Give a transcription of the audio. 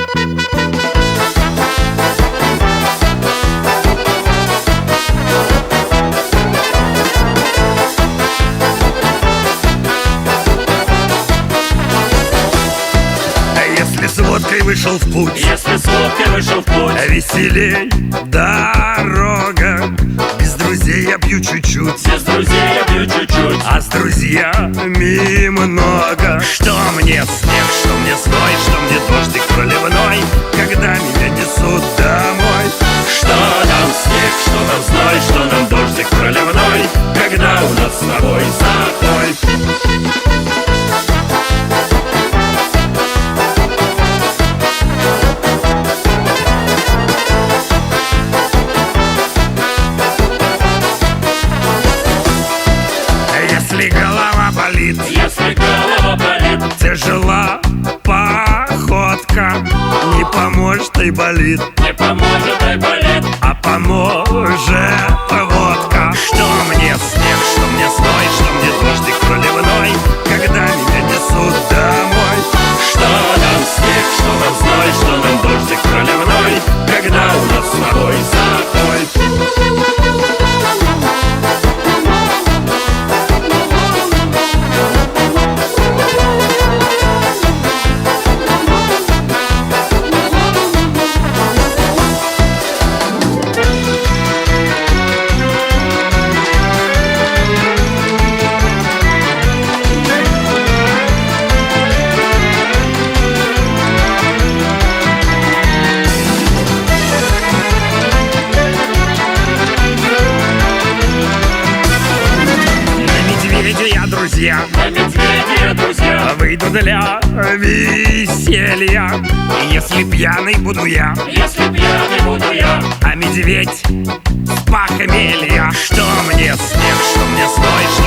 Вышел в путь, если с водкой вышел в путь, веселей дорога. Без друзей я пью чуть-чуть, без друзей я пью чуть-чуть, а с друзьями много. Что мне снег, что мне зной, что мне дождик проливной, когда меня несут домой. Что нам снег, что нам зной, что нам дождик проливной, когда у нас с тобой запой. Если голова болит, тяжела походка, не поможет и болит, не поможет и болит, а поможет водка. Что мне снег, что мне зной, что мне дождик проливной, когда меня несут домой. Что нам снег, что нам зной, что нам дождик проливной, когда у нас с тобой запой. На медведя, друзья, выйду для веселья. Если пьяный буду я, если пьяный буду я, а медведь с похмелья. Что мне снег, что мне зной,